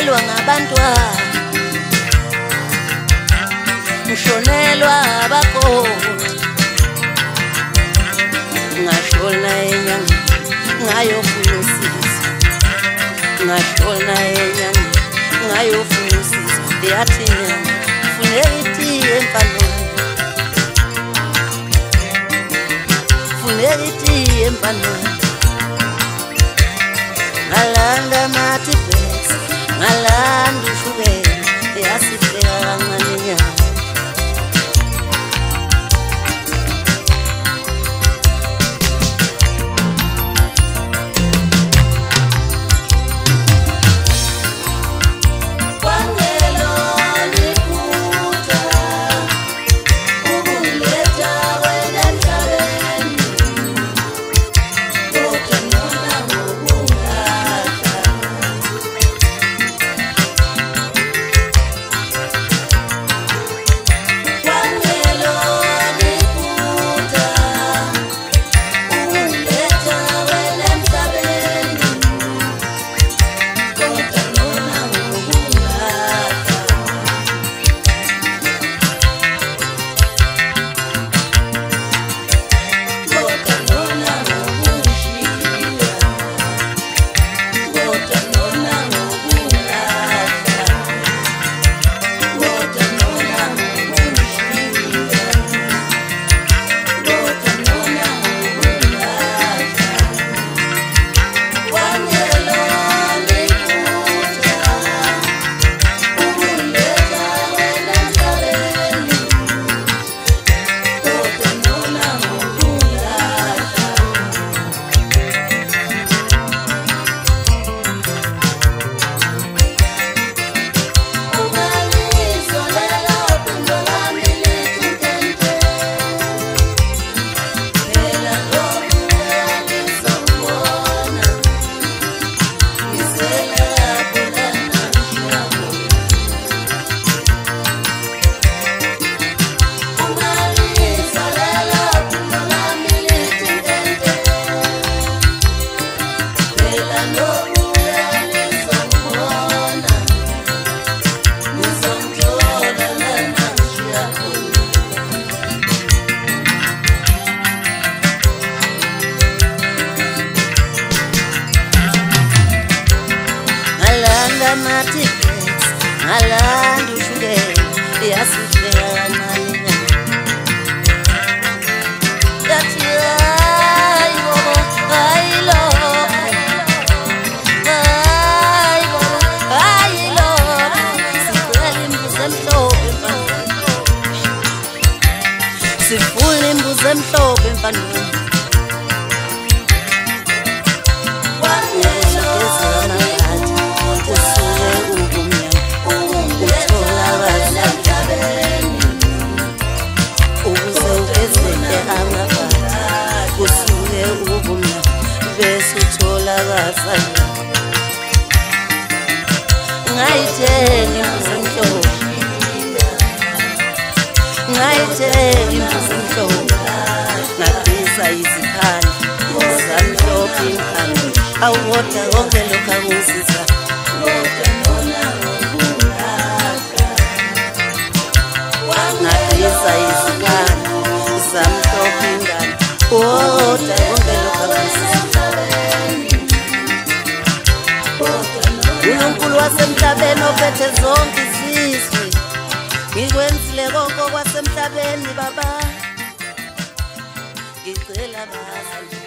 ngashonelwa ngabantwana, ngishonelwa abakoti, ngashona enyangeni ngayofuna usizo, ngashona enyangeni ngayofuna usizo. Yathi nyanga funeka itiye empanweni, funeka itiye empanweni. Ngalanda amaTibets, ngalanda ushukela, yasifika kancane nyanga. amaTibets, ngalanda ushukela, yasifika kancane nyanga. Yathi hayi bobo, hayi lo, hayi bobo, hayi lo, sifuna imbuzi emhlophe empanweni, sifuna imbuzi emhlophe empanweni. Ngayithenga imbuzi emhlophe, ngayithenga imbuzi emhlophe, ngaqisa izikhandla zamhlophe inkhandla. Awukodwa konke lokhu akungisiza, ngaqisa izikhandla zamhlophe inkhandla. Kodwa konke lokhu akungisiza. uNkulunkulu wasemhlabeni ophethe zonke izizwe, ngikwenzile konke kwasemhlabeni baba, ngicela baza.